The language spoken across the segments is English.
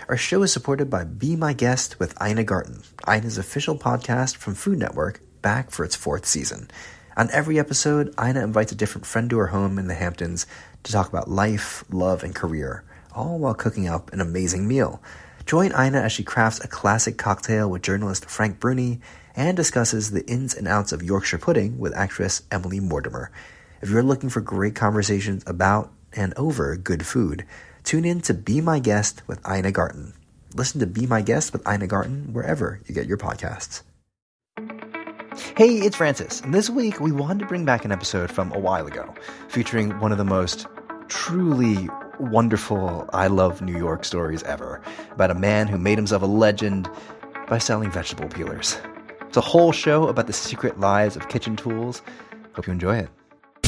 Our show is supported by Be My Guest with Ina Garten, Ina's official podcast from Food Network, back for its 4th season. On every episode, Ina invites a different friend to her home in the Hamptons to talk about life, love, and career, all while cooking up an amazing meal. Join Ina as she crafts a classic cocktail with journalist Frank Bruni and discusses the ins and outs of Yorkshire pudding with actress Emily Mortimer. If you're looking for great conversations about and over good food, tune in to Be My Guest with Ina Garten. Listen to Be My Guest with Ina Garten wherever you get your podcasts. Hey, it's Francis, and this week we wanted to bring back an episode from a while ago, featuring one of the most truly wonderful I Love New York stories ever, about a man who made himself a legend by selling vegetable peelers. It's a whole show about the secret lives of kitchen tools. Hope you enjoy it.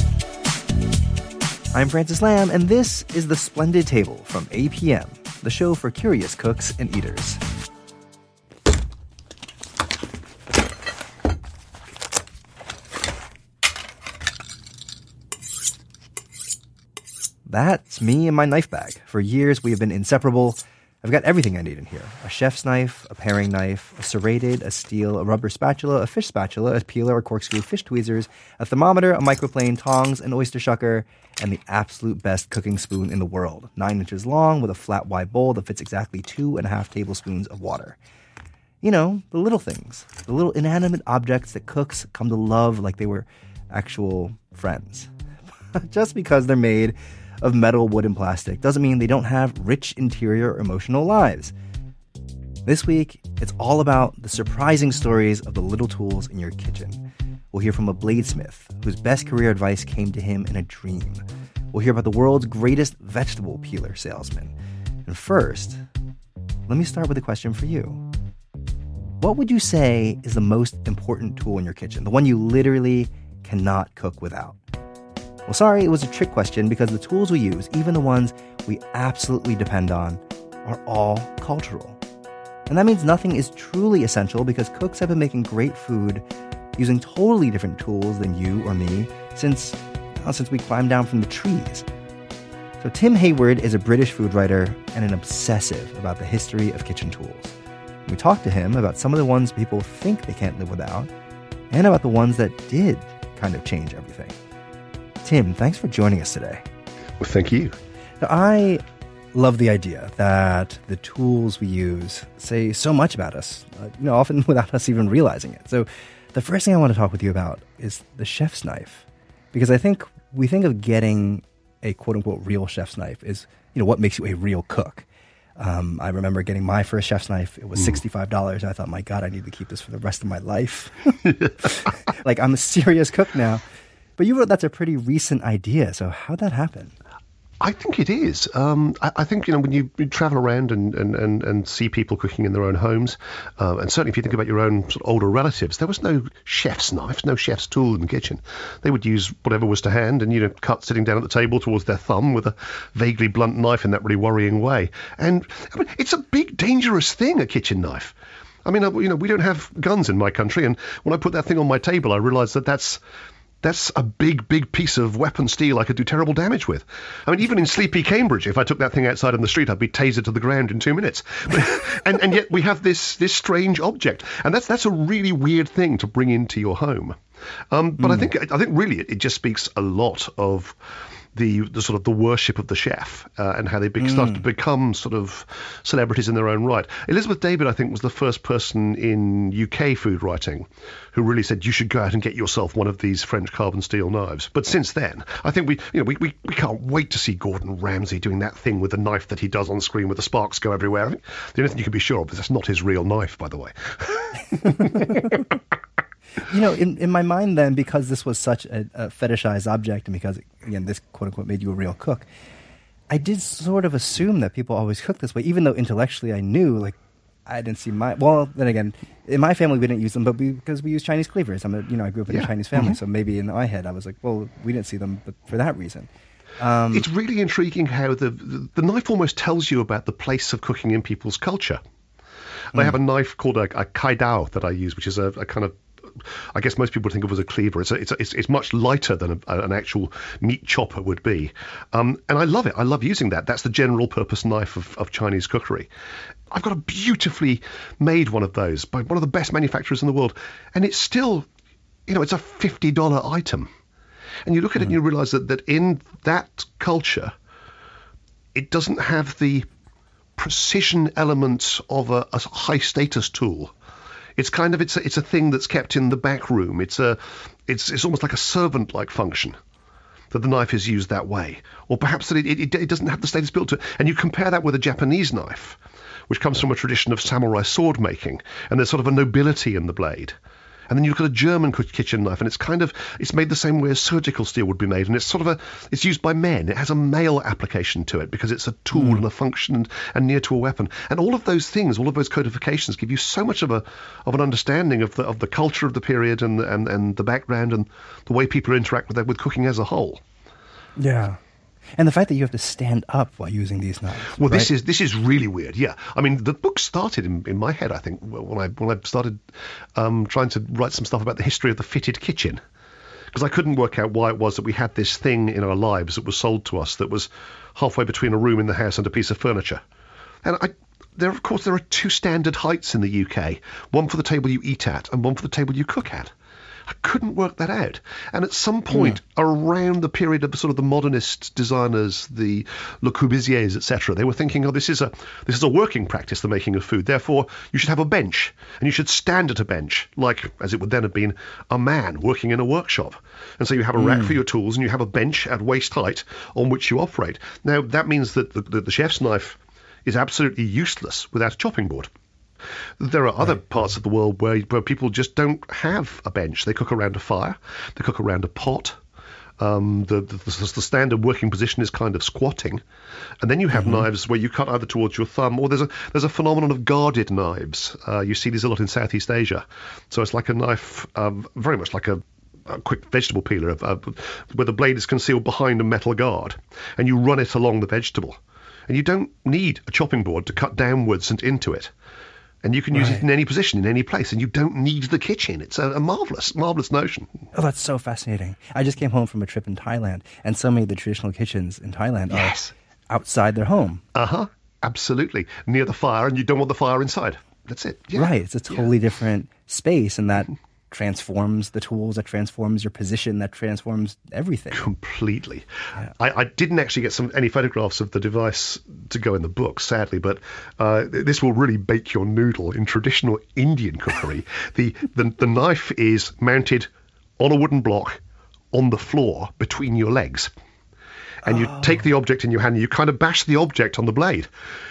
I'm Francis Lamb, and this is The Splendid Table from APM, the show for curious cooks and eaters. That's me and my knife bag. For years, we have been inseparable. I've got everything I need in here. A chef's knife, a paring knife, a serrated, a steel, a rubber spatula, a fish spatula, a peeler, a corkscrew, fish tweezers, a thermometer, a microplane, tongs, an oyster shucker, and the absolute best cooking spoon in the world. 9 inches long with a flat wide bowl that fits exactly 2.5 tablespoons of water. You know, the little things. The little inanimate objects that cooks come to love like they were actual friends. Just because they're made of metal, wood, and plastic doesn't mean they don't have rich interior emotional lives. This week, it's all about the surprising stories of the little tools in your kitchen. We'll hear from a bladesmith whose best career advice came to him in a dream. We'll hear about the world's greatest vegetable peeler salesman. And first, let me start with a question for you. What would you say is the most important tool in your kitchen? The one you literally cannot cook without? Well, sorry, it was a trick question because the tools we use, even the ones we absolutely depend on, are all cultural. And that means nothing is truly essential because cooks have been making great food using totally different tools than you or me since we climbed down from the trees. So Tim Hayward is a British food writer and an obsessive about the history of kitchen tools. We talked to him about some of the ones people think they can't live without and about the ones that did kind of change everything. Tim, thanks for joining us today. Well, thank you. Now, I love the idea that the tools we use say so much about us, often without us even realizing it. So the first thing I want to talk with you about is the chef's knife, because I think we think of getting a quote-unquote real chef's knife is, what makes you a real cook. I remember getting my first chef's knife. It was $65. And I thought, my God, I need to keep this for the rest of my life. Like, I'm a serious cook now. But you wrote that's a pretty recent idea. So how'd that happen? I think it is. I think, when you travel around and see people cooking in their own homes, and certainly if you think about your own sort of older relatives, there was no chef's knife, no chef's tool in the kitchen. They would use whatever was to hand and, cut sitting down at the table towards their thumb with a vaguely blunt knife in that really worrying way. And it's a big, dangerous thing, a kitchen knife. I mean, we don't have guns in my country. And when I put that thing on my table, I realized that's a big, big piece of weapon steel I could do terrible damage with. I mean, even in sleepy Cambridge, if I took that thing outside on the street, I'd be tasered to the ground in 2 minutes. and yet we have this strange object. And that's a really weird thing to bring into your home. But I think really it just speaks a lot of the sort of the worship of the chef and how they start to become sort of celebrities in their own right. Elizabeth David, I think, was the first person in UK food writing who really said you should go out and get yourself one of these French carbon steel knives. But since then, I think we can't wait to see Gordon Ramsay doing that thing with the knife that he does on screen with the sparks go everywhere. I think the only thing you can be sure of is that's not his real knife, by the way. In my mind then, because this was such a fetishized object and because, again, this quote-unquote made you a real cook, I did sort of assume that people always cook this way, even though intellectually I knew, I didn't see well, then again, in my family we didn't use them, but because we use Chinese cleavers. I grew up in a Chinese family, so maybe in my head I was like, well, we didn't see them but for that reason. It's really intriguing how the knife almost tells you about the place of cooking in people's culture. I have a knife called a kai dao that I use, which is a kind of I guess most people would think of as a cleaver. It's much lighter than an actual meat chopper would be. And I love it. I love using that. That's the general purpose knife of Chinese cookery. I've got a beautifully made one of those by one of the best manufacturers in the world. And it's still, it's a $50 item. And you look at it and you realize that in that culture, it doesn't have the precision element of a high status tool. It's kind of it's a thing that's kept in the back room. It's almost like a servant-like function that the knife is used that way, or perhaps that it doesn't have the status built to it. And you compare that with a Japanese knife, which comes from a tradition of samurai sword making, and there's sort of a nobility in the blade. And then you look at a German kitchen knife, and it's made the same way as surgical steel would be made, and it's used by men. It has a male application to it because it's a tool and a function and near to a weapon. And all of those things, all of those codifications, give you so much of an understanding of the culture of the period and the background and the way people interact with cooking as a whole. Yeah. And the fact that you have to stand up while using these knives. Well, right? this is really weird. Yeah, I mean, the book started in my head. I think when I started trying to write some stuff about the history of the fitted kitchen, because I couldn't work out why it was that we had this thing in our lives that was sold to us that was halfway between a room in the house and a piece of furniture. And there are two standard heights in the UK: one for the table you eat at and one for the table you cook at. I couldn't work that out. And at some point around the period of sort of the modernist designers, the Le Corbusiers, etc., they were thinking, this is a working practice, the making of food. Therefore, you should have a bench, and you should stand at a bench, like, as it would then have been, a man working in a workshop. And so you have a rack for your tools, and you have a bench at waist height on which you operate. Now, that means that the chef's knife is absolutely useless without a chopping board. There are other parts of the world where people just don't have a bench. They cook around a fire. They cook around a pot. The standard working position is kind of squatting. And then you have knives where you cut either towards your thumb, or there's a phenomenon of guarded knives. You see these a lot in Southeast Asia. So it's like a knife, very much like a quick vegetable peeler, where the blade is concealed behind a metal guard. And you run it along the vegetable. And you don't need a chopping board to cut downwards and into it. And you can use it in any position, in any place, and you don't need the kitchen. It's a marvelous notion. Oh, that's so fascinating. I just came home from a trip in Thailand, and so many of the traditional kitchens in Thailand are outside their home. Absolutely. Near the fire, and you don't want the fire inside. That's it. Yeah. Right. It's a totally different space, and that transforms the tools, that transforms your position, that transforms everything. Completely. Yeah. I didn't actually get any photographs of the device to go in the book, sadly, but this will really bake your noodle in traditional Indian cookery. The knife is mounted on a wooden block on the floor between your legs. And you take the object in your hand and you kind of bash the object on the blade.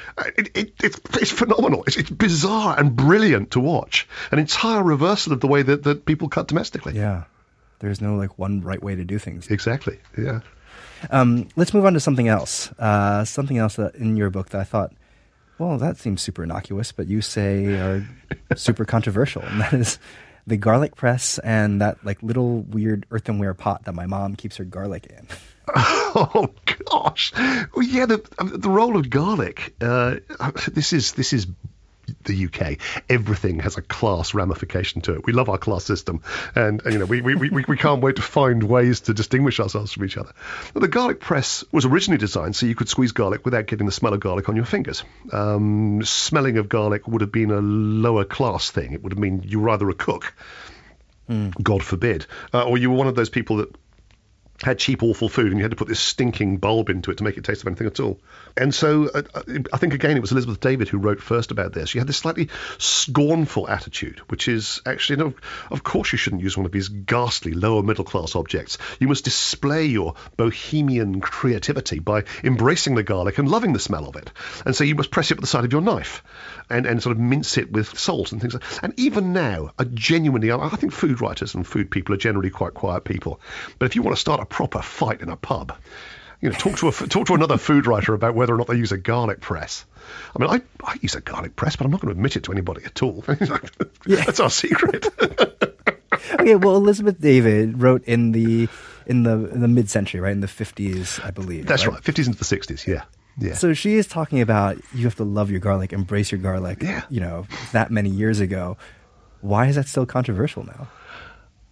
It's phenomenal. It's bizarre and brilliant to watch. An entire reversal of the way that people cut domestically. Yeah. There's no one right way to do things. Exactly. Yeah. Let's move on to something else. Something else in your book that I thought, well, that seems super innocuous, but you say are super controversial. And that is the garlic press and that little weird earthenware pot that my mom keeps her garlic in. Oh gosh! Well, yeah, the role of garlic. This is the UK. Everything has a class ramification to it. We love our class system, and we can't wait to find ways to distinguish ourselves from each other. The garlic press was originally designed so you could squeeze garlic without getting the smell of garlic on your fingers. Smelling of garlic would have been a lower class thing. It would have mean you were either a cook, God forbid, or you were one of those people that had cheap, awful food, and you had to put this stinking bulb into it to make it taste of anything at all. And so I think, again, it was Elizabeth David who wrote first about this. She had this slightly scornful attitude, which is actually, of course you shouldn't use one of these ghastly lower middle-class objects. You must display your bohemian creativity by embracing the garlic and loving the smell of it. And so you must press it with the side of your knife and sort of mince it with salt and things like that. And even now, I think food writers and food people are generally quite quiet people. But if you want to start a proper fight in a pub, talk to another food writer about whether or not they use a garlic press. I mean, I use a garlic press, but I'm not going to admit it to anybody at all. That's our secret. Okay, well, Elizabeth David wrote in the mid-century, right, in the 50s, I believe. That's right, 50s into the 60s, yeah. Yeah. So she is talking about you have to love your garlic, embrace your garlic, that many years ago. Why is that still controversial now?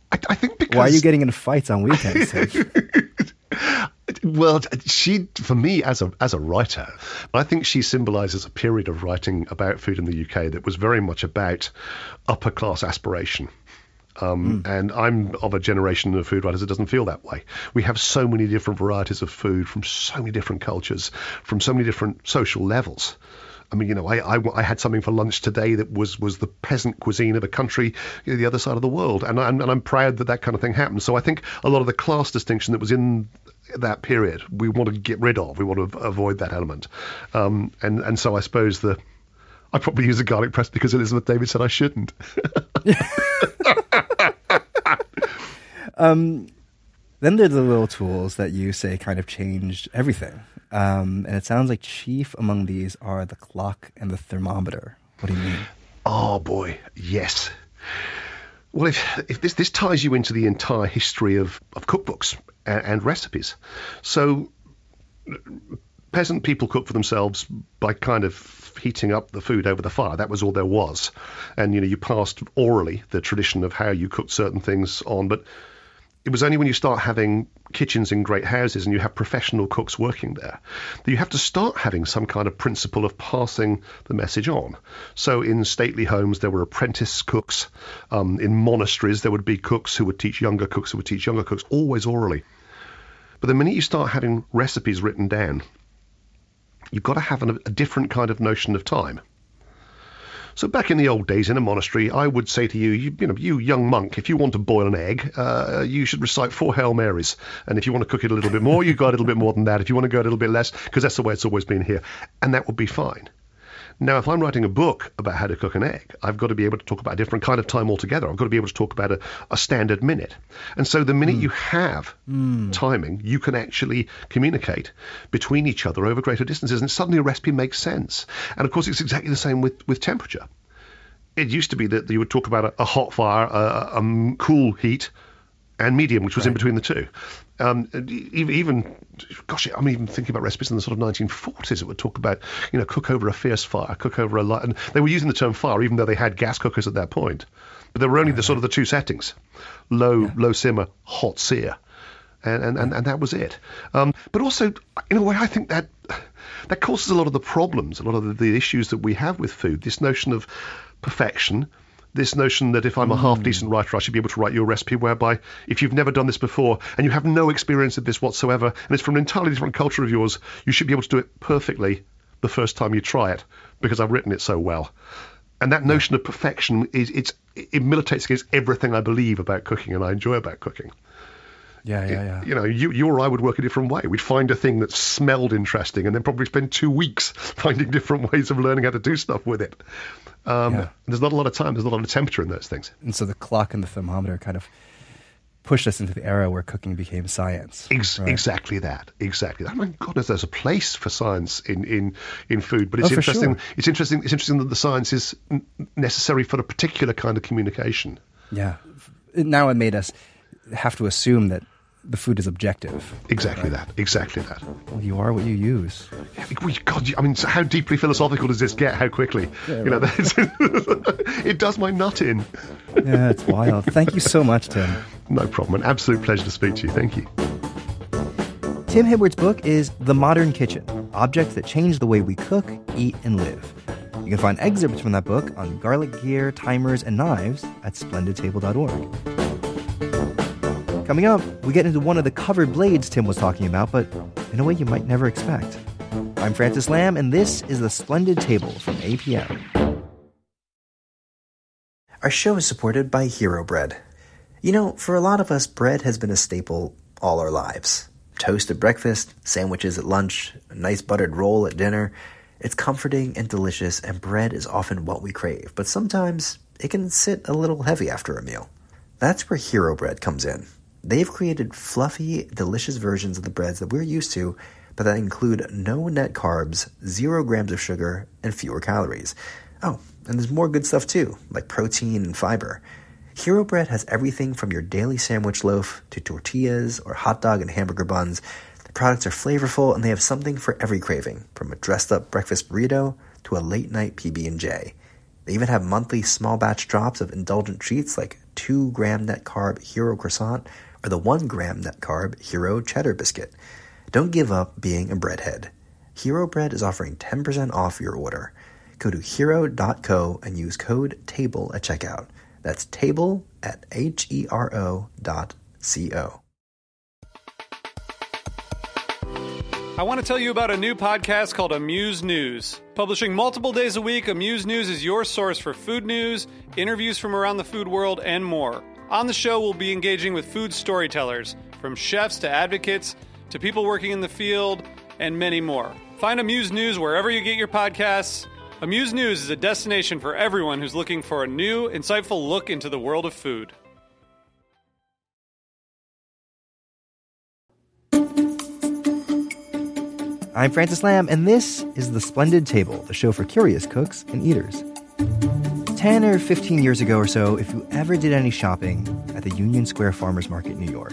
I think because... Why are you getting into fights on weekends, Tim? Well, for me, as a writer, I think she symbolises a period of writing about food in the UK that was very much about upper class aspiration. And I'm of a generation of food writers that doesn't feel that way. We have so many different varieties of food from so many different cultures, from so many different social levels. I mean, I had something for lunch today that was the peasant cuisine of a country the other side of the world, and I'm proud that kind of thing happened. So I think a lot of the class distinction that was in that period, we want to get rid of. We want to avoid that element, and so I suppose I probably use a garlic press because Elizabeth David said I shouldn't. Then there's the little tools that you say kind of changed everything. And it sounds like chief among these are the clock and the thermometer. What do you mean? Oh, boy, yes. Well, if this ties you into the entire history of cookbooks and recipes. So peasant people cooked for themselves by kind of heating up the food over the fire. That was all there was. And, you passed orally the tradition of how you cooked certain things on. But it was only when you start having kitchens in great houses and you have professional cooks working there that you have to start having some kind of principle of passing the message on. So in stately homes, there were apprentice cooks. In monasteries, there would be cooks who would teach younger cooks who would teach younger cooks, always orally. But the minute you start having recipes written down, you've got to have a different kind of notion of time. So back in the old days in a monastery, I would say to you, you young monk, if you want to boil an egg, you should recite 4 Hail Marys. And if you want to cook it a little bit more, you go a little bit more than that. If you want to go a little bit less, because that's the way it's always been here. And that would be fine. Now, if I'm writing a book about how to cook an egg, I've got to be able to talk about a different kind of time altogether. I've got to be able to talk about a standard minute. And so the minute you have timing, you can actually communicate between each other over greater distances, and suddenly a recipe makes sense. And of course, it's exactly the same with temperature. It used to be that you would talk about a hot fire, a cool heat, and medium, which was in between the two. Even I'm even thinking about recipes in the sort of 1940s that would talk about, cook over a fierce fire, cook over a light, and they were using the term fire even though they had gas cookers at that point. But there were only the sort of the two settings, low simmer, hot sear, and that was it. But also, in a way, I think that causes a lot of the problems, a lot of the issues that we have with food, this notion of perfection, this notion that if I'm a half-decent writer, I should be able to write you a recipe whereby if you've never done this before and you have no experience of this whatsoever, and it's from an entirely different culture of yours, you should be able to do it perfectly the first time you try it because I've written it so well. And that notion of perfection, it militates against everything I believe about cooking and I enjoy about cooking. Yeah. You or I would work a different way. We'd find a thing that smelled interesting and then probably spend 2 weeks finding different ways of learning how to do stuff with it. There's not a lot of time. There's not a lot of temperature in those things. And so the clock and the thermometer kind of pushed us into the era where cooking became science. Right? Exactly that. My goodness, there's a place for science in food, but it's interesting. Sure. It's interesting that the science is necessary for a particular kind of communication. Yeah. Now it made us have to assume that the food is objective. Exactly that. Well, you are what you use. God, I mean, how deeply philosophical does this get? How quickly? Yeah, right. It does my nut in. Yeah, it's wild. Thank you so much, Tim. No problem. An absolute pleasure to speak to you. Thank you. Tim Hibward's book is The Modern Kitchen, Objects That Change the Way We Cook, Eat, and Live. You can find excerpts from that book on garlic gear, timers, and knives at splendidtable.org. Coming up, we get into one of the covered blades Tim was talking about, but in a way you might never expect. I'm Francis Lamb, and this is The Splendid Table from APM. Our show is supported by Hero Bread. For a lot of us, bread has been a staple all our lives. Toast at breakfast, sandwiches at lunch, a nice buttered roll at dinner. It's comforting and delicious, and bread is often what we crave, but sometimes it can sit a little heavy after a meal. That's where Hero Bread comes in. They've created fluffy, delicious versions of the breads that we're used to, but that include no net carbs, 0 grams of sugar, and fewer calories. Oh, and there's more good stuff too, like protein and fiber. Hero Bread has everything from your daily sandwich loaf to tortillas or hot dog and hamburger buns. The products are flavorful and they have something for every craving, from a dressed-up breakfast burrito to a late-night PB&J. They even have monthly small batch drops of indulgent treats like 2 gram net carb Hero croissant or the 1 gram net carb Hero cheddar biscuit. Don't give up being a breadhead. Hero Bread is offering 10% off your order. Go to hero.co and use code TABLE at checkout. That's TABLE at HERO.co. I want to tell you about a new podcast called Amuse News. Publishing multiple days a week, Amuse News is your source for food news, interviews from around the food world, and more. On the show, we'll be engaging with food storytellers, from chefs to advocates to people working in the field, and many more. Find Amuse News wherever you get your podcasts. Amuse News is a destination for everyone who's looking for a new, insightful look into the world of food. I'm Francis Lamb, and this is The Splendid Table, the show for curious cooks and eaters. 10 or 15 years ago or so, if you ever did any shopping at the Union Square Farmers Market in New York,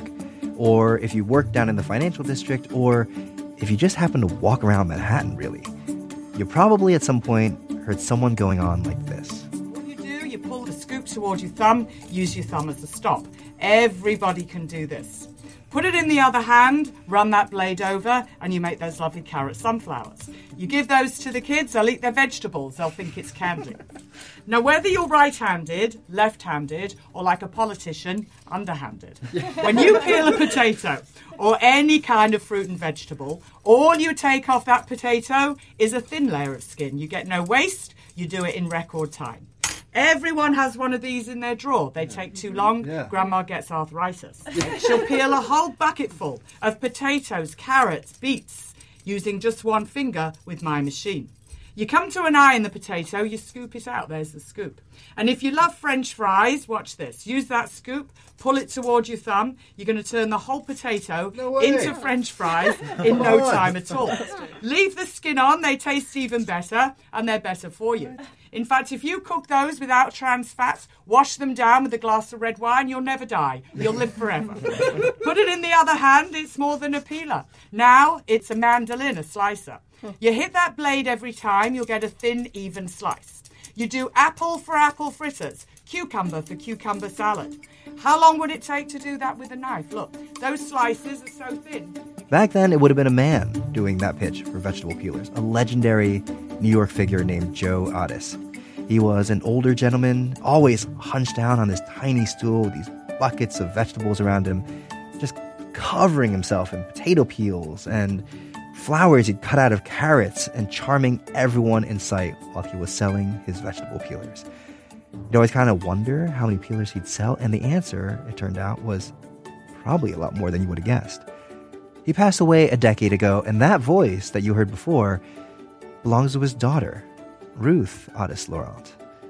or if you worked down in the financial district, or if you just happened to walk around Manhattan, really, you probably at some point heard someone going on like this. What you do, you pull the scoop toward your thumb, use your thumb as a stop. Everybody can do this. Put it in the other hand, run that blade over, and you make those lovely carrot sunflowers. You give those to the kids, they'll eat their vegetables, they'll think it's candy. Now, whether you're right-handed, left-handed, or like a politician, underhanded, when you peel a potato or any kind of fruit and vegetable, all you take off that potato is a thin layer of skin. You get no waste, you do it in record time. Everyone has one of these in their drawer. They take too long, Grandma gets arthritis. She'll peel a whole bucketful of potatoes, carrots, beets, using just one finger with my machine. You come to an eye in the potato, you scoop it out. There's the scoop. And if you love French fries, watch this. Use that scoop, pull it toward your thumb. You're going to turn the whole potato into French fries in no time at all. Leave the skin on. They taste even better, and they're better for you. In fact, if you cook those without trans fats, wash them down with a glass of red wine, you'll never die. You'll live forever. Put it in the other hand, it's more than a peeler. Now it's a mandolin, a slicer. You hit that blade every time, you'll get a thin, even slice. You do apple for apple fritters, cucumber for cucumber salad. How long would it take to do that with a knife? Look, those slices are so thin. Back then, it would have been a man doing that pitch for vegetable peelers, a legendary New York figure named Joe Otis. He was an older gentleman, always hunched down on this tiny stool with these buckets of vegetables around him, just covering himself in potato peels and flowers he'd cut out of carrots and charming everyone in sight while he was selling his vegetable peelers. You'd always kind of wonder how many peelers he'd sell, and the answer, it turned out, was probably a lot more than you would have guessed. He passed away a decade ago, and that voice that you heard before belongs to his daughter, Ruth Otis Laurent.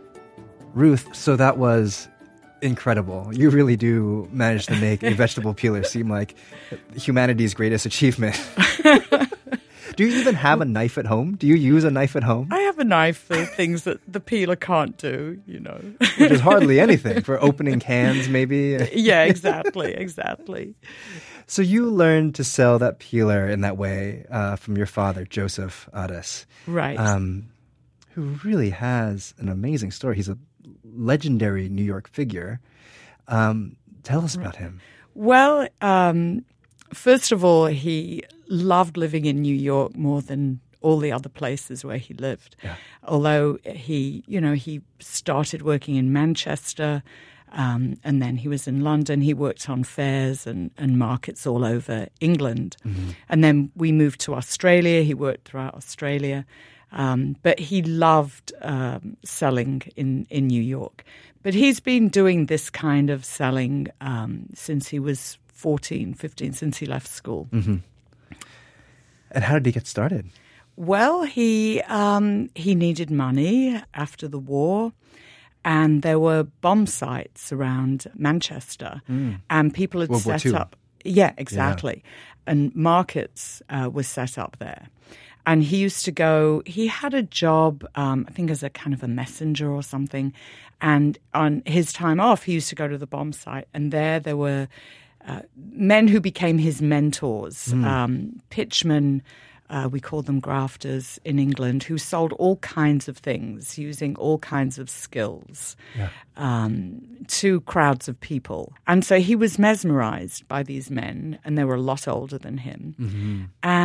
Ruth, so that was incredible. You really do manage to make a vegetable peeler seem like humanity's greatest achievement. Do you even have a knife at home? Do you use a knife at home? I have a knife for things that the peeler can't do, you know. Which is hardly anything. For opening cans, maybe? Yeah, exactly. So you learned to sell that peeler in that way from your father, Joseph Otis. Right. Who really has an amazing story. He's a legendary New York figure. Tell us about him. Well, first of all, he loved living in New York more than all the other places where he lived. Yeah. Although he started working in Manchester, and then he was in London. He worked on fairs and markets all over England. Mm-hmm. And then we moved to Australia. He worked throughout Australia. But he loved selling in New York. But he's been doing this kind of selling since he was 14, 15, since he left school. Mm-hmm. And how did he get started? Well, he needed money after the war, and there were bomb sites around Manchester, and people had set up. Yeah, exactly. Yeah. And markets were set up there. And he used to go, he had a job, I think as a kind of a messenger or something. And on his time off, he used to go to the bomb site. And there were men who became his mentors, pitchmen, we call them grafters in England, who sold all kinds of things using all kinds of skills to crowds of people. And so he was mesmerized by these men, and they were a lot older than him. Mm-hmm.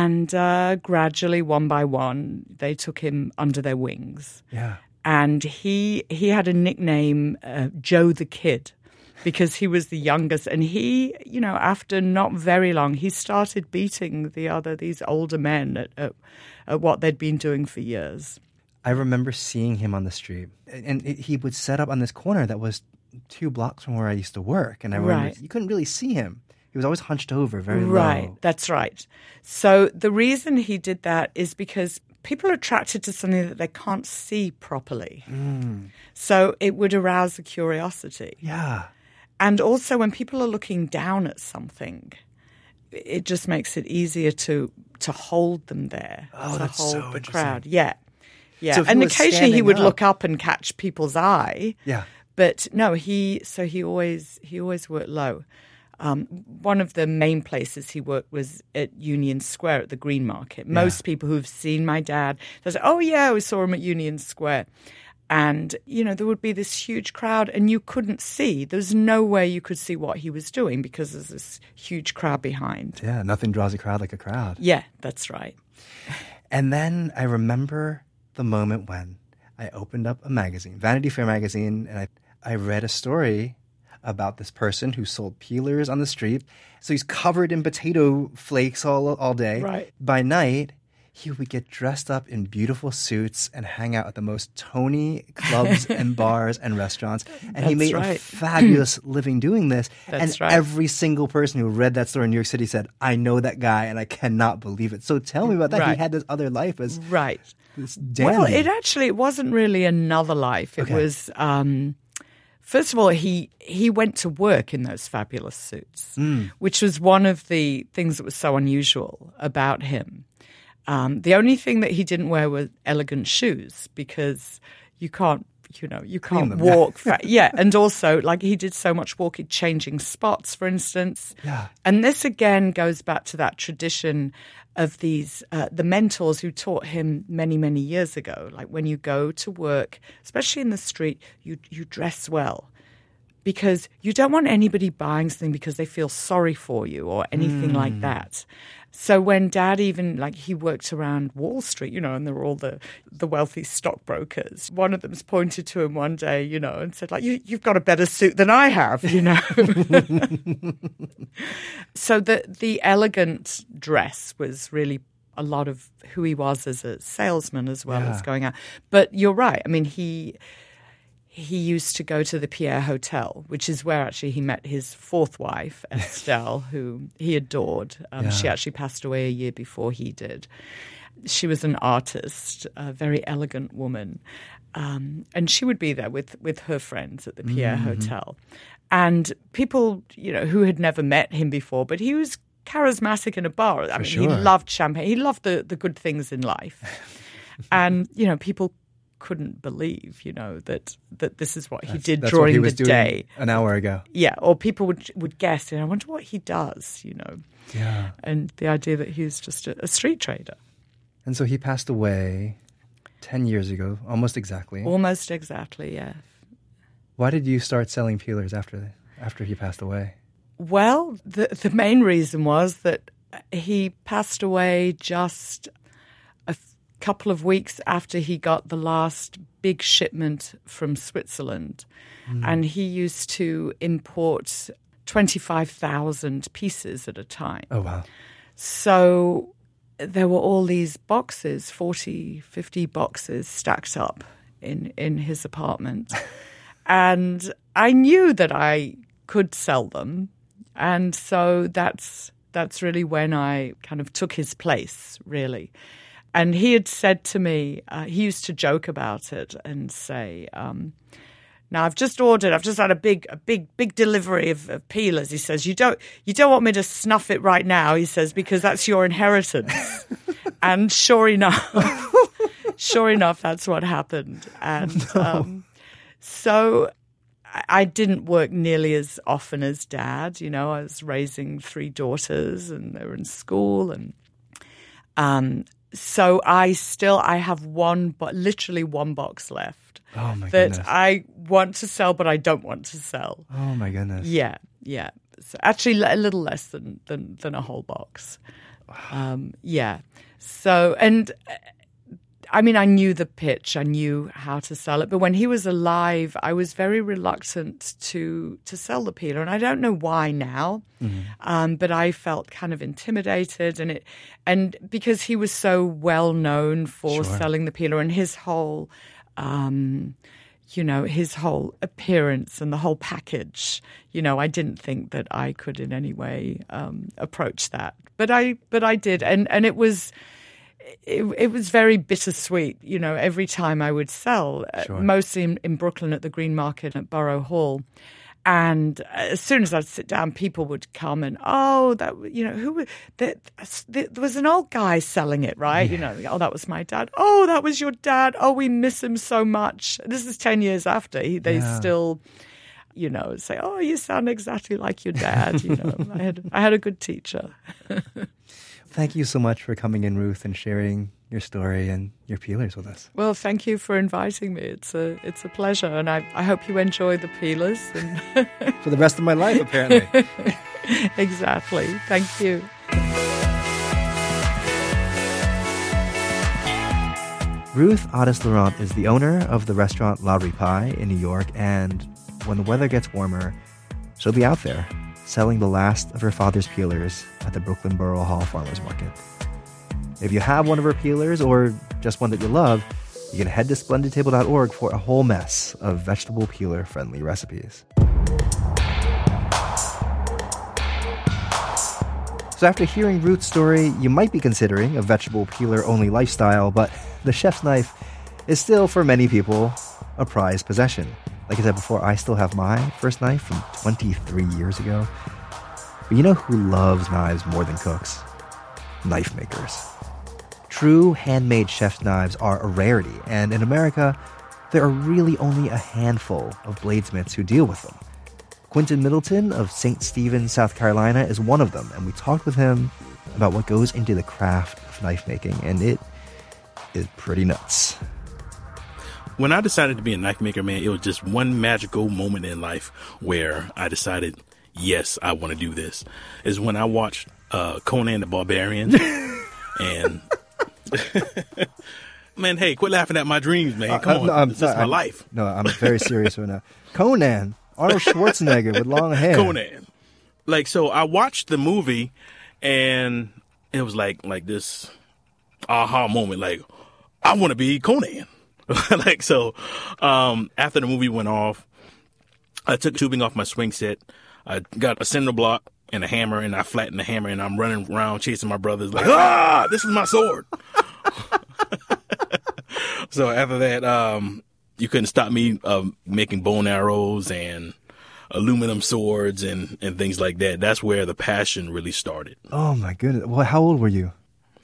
And gradually, one by one, they took him under their wings. Yeah. And he had a nickname, Joe the Kid, because he was the youngest. And he, after not very long, he started beating these older men at what they'd been doing for years. I remember seeing him on the street, and he would set up on this corner that was 2 blocks from where I used to work. And I remember you couldn't really see him. He was always hunched over, very low. Right, that's right. So the reason he did that is because people are attracted to something that they can't see properly. So it would arouse the curiosity. Yeah. And also when people are looking down at something, it just makes it easier to hold them there. Oh, to that's hold so the interesting. crowd. Yeah. Yeah. So if he and was occasionally he would standing look up up and catch people's eye. Yeah. But no, he always worked low. One of the main places he worked was at Union Square at the Green Market. Most people who've seen my dad, they say, "Oh yeah, we saw him at Union Square." And, there would be this huge crowd and you couldn't see. There's no way you could see what he was doing because there's this huge crowd behind. Yeah, nothing draws a crowd like a crowd. Yeah, that's right. And then I remember the moment when I opened up a magazine, Vanity Fair magazine, and I read a story about this person who sold peelers on the street. So he's covered in potato flakes all day. Right. By night, he would get dressed up in beautiful suits and hang out at the most Tony clubs and bars and restaurants. And he made a fabulous living doing this. Every single person who read that story in New York City said, "I know that guy and I cannot believe it." So tell me about that. He had this other life as this dandy. Well, it wasn't really another life. It was, first of all, he went to work in those fabulous suits, which was one of the things that was so unusual about him. The only thing that he didn't wear were elegant shoes because you can't walk. And also, he did so much walking, changing spots, for instance. Yeah. And this again goes back to that tradition of these the mentors who taught him many, many years ago. Like when you go to work, especially in the street, you dress well. Because you don't want anybody buying something because they feel sorry for you or anything like that. So when Dad he worked around Wall Street, and there were all the wealthy stockbrokers. One of them's pointed to him one day, and said, you've got a better suit than I have, So the elegant dress was really a lot of who he was as a salesman as well as going out. But you're right. I mean, he used to go to the Pierre Hotel, which is where actually he met his 4th wife, Estelle, who he adored. She actually passed away a year before he did. She was an artist, a very elegant woman. And she would be there with her friends at the Pierre Hotel. And people, who had never met him before, but he was charismatic in a bar. I mean, he loved champagne. He loved the good things in life. And, people couldn't believe, that this is what he did that's during what he was the doing day. An hour ago. Yeah, or people would guess, I wonder what he does, Yeah. And the idea that he's just a street trader. And so he passed away 10 years ago, almost exactly. Almost exactly, yeah. Why did you start selling peelers after he passed away? Well, the main reason was that he passed away just couple of weeks after he got the last big shipment from Switzerland. And he used to import 25,000 pieces at a time. Oh, wow. So there were all these boxes, 40, 50 boxes stacked up in his apartment. And I knew that I could sell them. And so that's really when I kind of took his place, really. And he had said to me, he used to joke about it and say, now I've just had a big delivery of peelers. He says, you don't want me to snuff it right now, he says, because that's your inheritance. And sure enough, that's what happened. And so I didn't work nearly as often as Dad. I was raising 3 daughters and they were in school. So I have literally one box left Oh my that goodness. I want to sell, but I don't want to sell. Oh my goodness. Yeah. So actually, a little less than a whole box. Yeah. So, and I mean, I knew the pitch, I knew how to sell it, but when he was alive, I was very reluctant to sell the peeler, and I don't know why now, but I felt kind of intimidated, and because he was so well known for selling the peeler, and his whole, his whole appearance and the whole package, I didn't think that I could in any way approach that, but I did, and it was. It was very bittersweet, every time I would sell, mostly in Brooklyn at the Green Market at Borough Hall. And as soon as I'd sit down, people would come and, there was an old guy selling it, right? Oh, that was my dad. Oh, that was your dad. Oh, we miss him so much. This is 10 years after. They still, say, oh, you sound exactly like your dad. I had a good teacher. Thank you so much for coming in, Ruth, and sharing your story and your peelers with us. Well, thank you for inviting me. It's a pleasure, and I hope you enjoy the peelers. And For the rest of my life, apparently. Exactly. Thank you. Ruth Otis-Laurent is the owner of the restaurant La Ripaille in New York, and when the weather gets warmer, she'll be out there selling the last of her father's peelers at the Brooklyn Borough Hall Farmers Market. If you have one of her peelers or just one that you love, you can head to splendidtable.org for a whole mess of vegetable peeler-friendly recipes. So after hearing Ruth's story, you might be considering a vegetable peeler-only lifestyle, but the chef's knife is still, for many people, a prized possession. Like I said before, I still have my first knife from 23 years ago. But you know who loves knives more than cooks? Knife makers. True handmade chef's knives are a rarity, and in America, there are really only a handful of bladesmiths who deal with them. Quentin Middleton of St. Stephen, South Carolina is one of them, and we talked with him about what goes into the craft of knife making, and it is pretty nuts. When I decided to be a knife maker, man, it was just one magical moment in life where I decided, yes, I want to do this. Is when I watched Conan the Barbarian. And, man, hey, quit laughing at my dreams, man. Come on, this is my life. No, I'm very serious right now. Conan, Arnold Schwarzenegger with long hair. Conan. So I watched the movie, and it was like this aha moment. I want to be Conan. After the movie went off, I took tubing off my swing set. I got a cinder block and a hammer, and I flattened the hammer, and I'm running around chasing my brothers this is my sword. So after that, you couldn't stop me making bone arrows and aluminum swords and things like that. That's where the passion really started. Oh my goodness. Well, how old were you?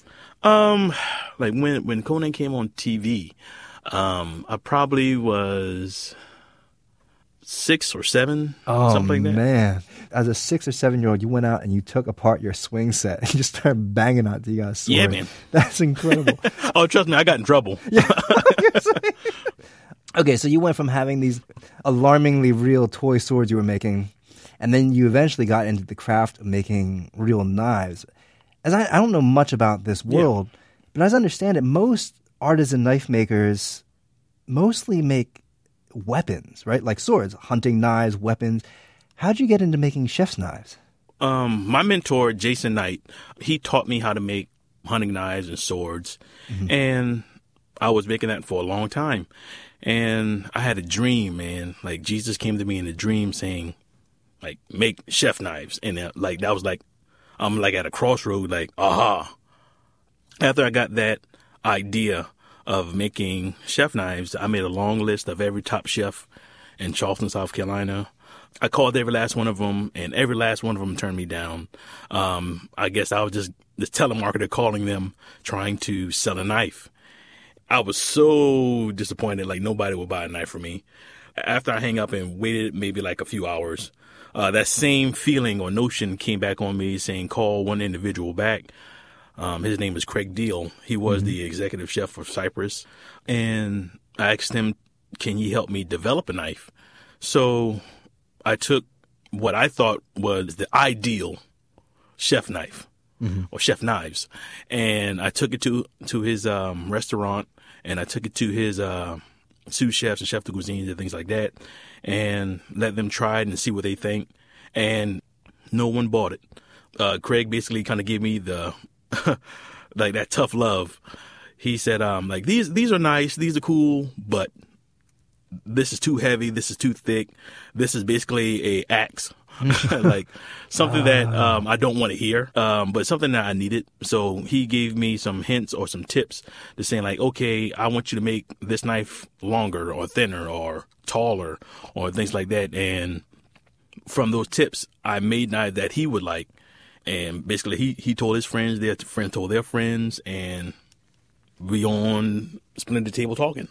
When Conan came on TV, I probably was 6 or 7, something like that. Oh, man. As a 6 or 7-year-old, you went out and you took apart your swing set and just started banging out to you guys. Yeah, man. That's incredible. Oh, trust me, I got in trouble. Yeah. Okay, so you went from having these alarmingly real toy swords you were making, and then you eventually got into the craft of making real knives. As I don't know much about this world, but as I understand it, most artisan knife makers mostly make weapons, right? Like swords, hunting knives, weapons. How'd you get into making chef's knives? My mentor, Jason Knight, he taught me how to make hunting knives and swords. Mm-hmm. And I was making that for a long time. And I had a dream, man. Jesus came to me in a dream saying, make chef knives. And that was I'm at a crossroad, aha. After I got that idea of making chef knives, I made a long list of every top chef in Charleston, South Carolina. I called every last one of them, and every last one of them turned me down. I guess I was just the telemarketer calling them, trying to sell a knife. I was so disappointed, nobody would buy a knife from me. After I hang up and waited maybe a few hours, that same feeling or notion came back on me saying, call one individual back. His name is Craig Deal. He was the executive chef for Cypress. And I asked him, can you help me develop a knife? So I took what I thought was the ideal chef knife or chef knives. And I took it to his restaurant, and I took it to his sous chefs and chef de cuisine and things like that, and let them try it and see what they think. And no one bought it. Craig basically kind of gave me the like that tough love. He said, like these are nice, these are cool, but this is too heavy, this is too thick. This is basically a axe. Like something that I don't want to hear, but something that I needed. So he gave me some hints or some tips to saying like, okay, I want you to make this knife longer or thinner or taller or things like that. And from those tips, I made knives that he would like. And basically he told his friends, their friends told their friends, and we on Splendid Table talking.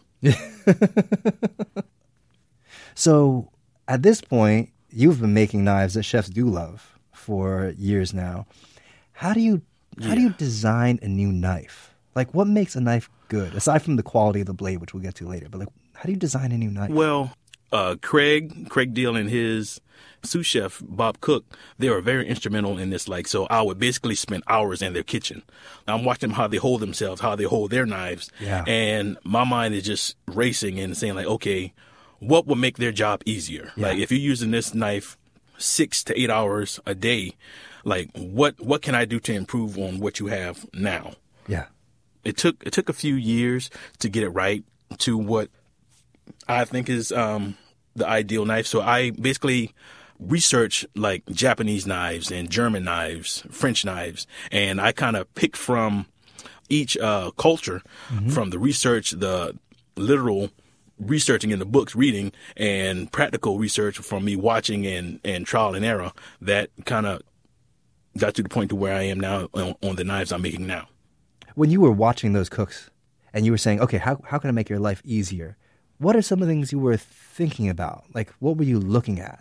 So at this point, you've been making knives that chefs do love for years now. How do you design a new knife? Like, what makes a knife good, aside from the quality of the blade, which we'll get to later? But like, how do you design a new knife? Well, Craig Deal and his sous chef Bob Cook, they were very instrumental in this. Like, so I would basically spend hours in their kitchen. I'm watching how they hold themselves, how they hold their knives, and my mind is just racing and saying like, okay, what would make their job easier? Yeah. Like, if you're using this knife 6 to 8 hours a day, like what can I do to improve on what you have now? Yeah, it took a few years to get it right to what I think is the ideal knife. So I basically research like Japanese knives and German knives, French knives, and I kind of pick from each culture, from the research, the literal researching in the books, reading, and practical research from me watching and trial and error, that kind of got to the point to where I am now on the knives I'm making now. When you were watching those cooks and you were saying, okay, how can I make your life easier? What are some of the things you were thinking about? Like, what were you looking at?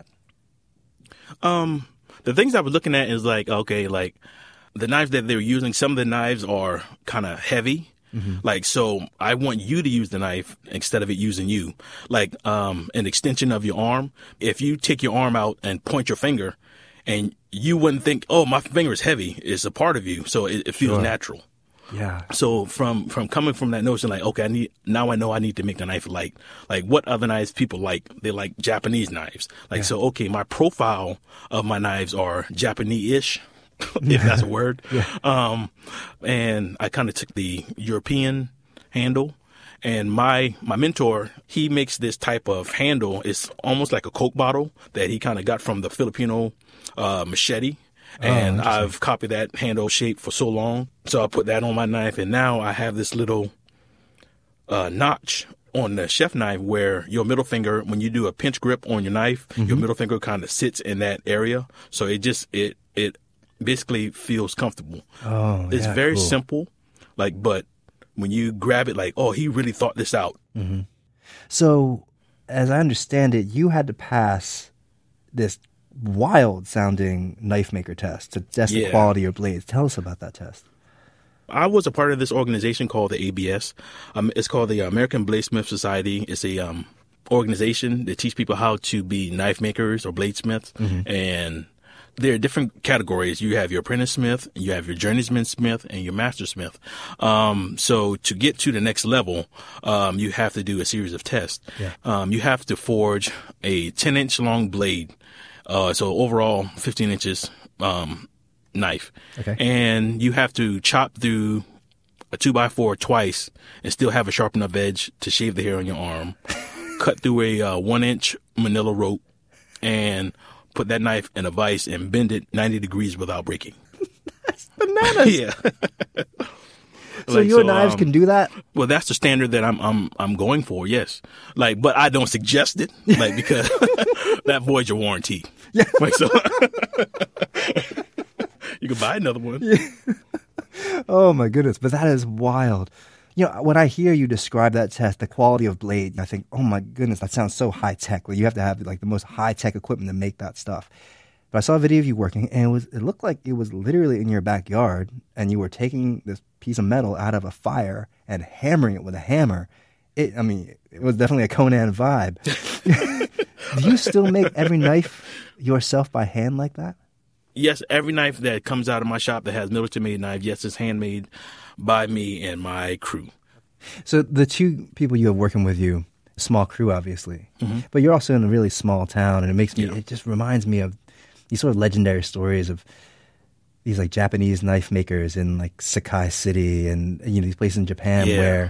The things I was looking at is like, okay, like the knives that they're using, some of the knives are kind of heavy. Like, so I want you to use the knife instead of it using you. Like, an extension of your arm. If you take your arm out and point your finger, and you wouldn't think, oh, my finger is heavy. It's a part of you. So it feels natural. Yeah. So from coming from that notion, like, okay, I know I need to make the knife light. Like, what other knives people like? They like Japanese knives. Like, so, okay, my profile of my knives are Japanese-ish, if that's a word. And I kind of took the European handle. And my mentor, he makes this type of handle. It's almost like a Coke bottle that he kind of got from the Filipino machete. And I've copied that handle shape for so long. So I put that on my knife, and now I have this little notch on the chef knife where your middle finger, when you do a pinch grip on your knife, your middle finger kind of sits in that area. So it basically feels comfortable. It's very simple, like, but when you grab it, like, oh, he really thought this out. So, as I understand it, you had to pass this wild-sounding knife maker test to test the quality of your blades. Tell us about that test. I was a part of this organization called the ABS. It's called the American Bladesmith Society. It's a organization that teach people how to be knife makers or bladesmiths. And there are different categories. You have your apprentice smith, you have your journeyman smith, and your master smith. So to get to the next level, you have to do a series of tests. You have to forge a 10-inch long blade. So overall 15 inches, knife. And you have to chop through a 2x4 twice and still have a sharp enough edge to shave the hair on your arm, cut through a 1-inch manila rope, and put that knife in a vise and bend it 90 degrees without breaking. That's bananas. Yeah. So your knives can do that? Well, that's the standard that I'm going for. Yes. Like, but I don't suggest it, like, because that voids your warranty. Yeah. Like, so you can buy another one. Yeah. Oh my goodness. But that is wild. You know, when I hear you describe that test, the quality of blade, I think, oh my goodness, that sounds so high tech. Like, you have to have like the most high tech equipment to make that stuff. But But I saw a video of you working, and it looked like it was literally in your backyard, and you were taking this piece of metal out of a fire and hammering it with a hammer. It was definitely a Conan vibe. Do you still make every knife yourself by hand like that? Yes, every knife that comes out of my shop that has Middleton-made knife, yes, it's handmade by me and my crew. So the two people you have working with you, small crew, obviously, but you're also in a really small town, and it just reminds me of these sort of legendary stories of these like Japanese knife makers in like Sakai City and these places in Japan where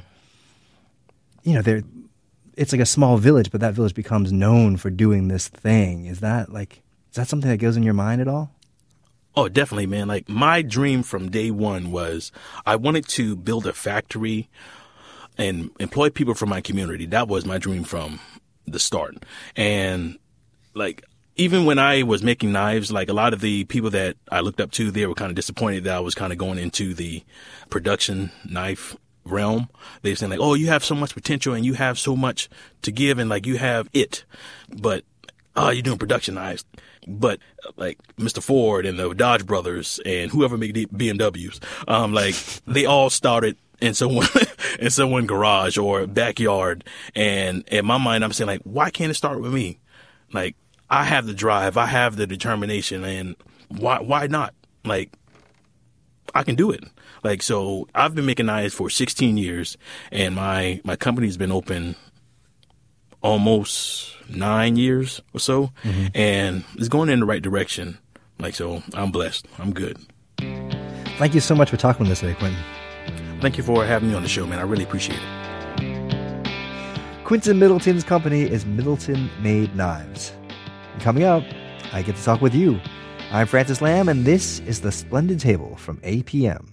it's like a small village, but that village becomes known for doing this thing. Is that something that goes in your mind at all? Oh, definitely, man. Like, my dream from day one was I wanted to build a factory and employ people from my community. That was my dream from the start. And like, even when I was making knives, like a lot of the people that I looked up to, they were kind of disappointed that I was kind of going into the production knife realm. They were saying like, oh, you have so much potential and you have so much to give, and like you have it, but you're doing production knives. But like Mr. Ford and the Dodge brothers and whoever made the BMWs, like they all started in someone garage or backyard. And in my mind, I'm saying like, why can't it start with me? Like, I have the drive, I have the determination, and why not? Like, I can do it. Like, so I've been making knives for 16 years, and my company's been open almost 9 years or so, and it's going in the right direction. Like, so I'm blessed. I'm good. Thank you so much for talking with us today, Quentin. Thank you for having me on the show, man. I really appreciate it. Quentin Middleton's company is Middleton Made Knives. And coming up, I get to talk with you. I'm Francis Lamb, and this is The Splendid Table from APM.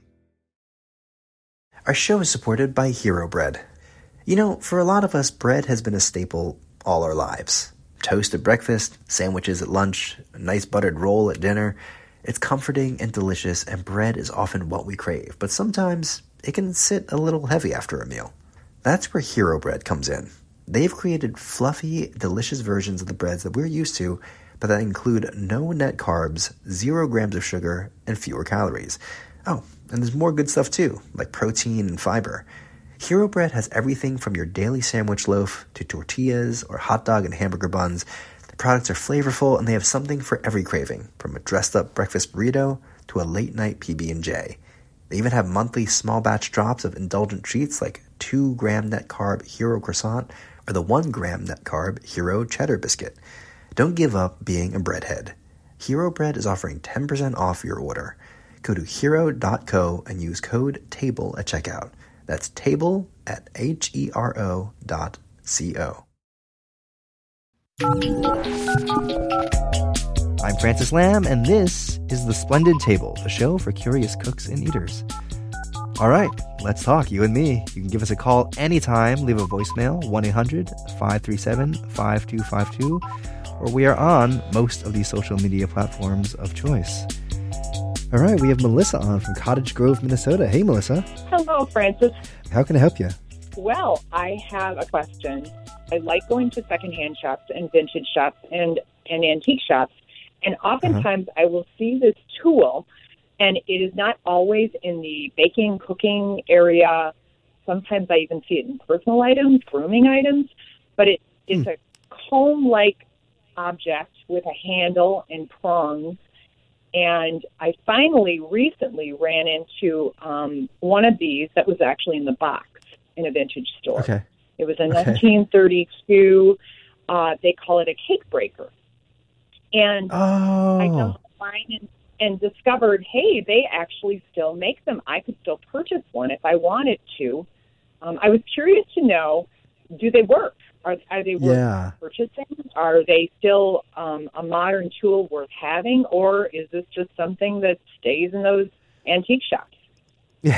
Our show is supported by Hero Bread. You know, for a lot of us, bread has been a staple all our lives. Toast at breakfast, sandwiches at lunch, a nice buttered roll at dinner. It's comforting and delicious, and bread is often what we crave. But sometimes it can sit a little heavy after a meal. That's where Hero Bread comes in. They've created fluffy, delicious versions of the breads that we're used to, but that include no net carbs, 0 grams of sugar, and fewer calories. Oh, and there's more good stuff too, like protein and fiber. Hero Bread has everything from your daily sandwich loaf to tortillas or hot dog and hamburger buns. The products are flavorful, and they have something for every craving, from a dressed-up breakfast burrito to a late-night PB&J. They even have monthly small-batch drops of indulgent treats like 2-gram net-carb Hero Croissant or the 1-gram net-carb Hero Cheddar Biscuit. Don't give up being a breadhead. Hero Bread is offering 10% off your order. Go to hero.co and use code TABLE at checkout. That's table at HERO.co. I'm Francis Lamb, and this is The Splendid Table, a show for curious cooks and eaters. All right, let's talk, you and me. You can give us a call anytime, leave a voicemail, 1-800-537-5252, or we are on most of the social media platforms of choice. All right, we have Melissa on from Cottage Grove, Minnesota. Hey, Melissa. Hello, Francis. How can I help you? Well, I have a question. I like going to secondhand shops and vintage shops and antique shops, and oftentimes I will see this tool, and it is not always in the baking, cooking area. Sometimes I even see it in personal items, grooming items, but it's a comb-like object with a handle and prongs. And I finally recently ran into one of these that was actually in the box in a vintage store. Okay. It was a 1932, they call it a cake breaker. And I got online and discovered, hey, they actually still make them. I could still purchase one if I wanted to. I was curious to know, do they work? Are they worth purchasing? Are they still a modern tool worth having, or is this just something that stays in those antique shops? Yeah.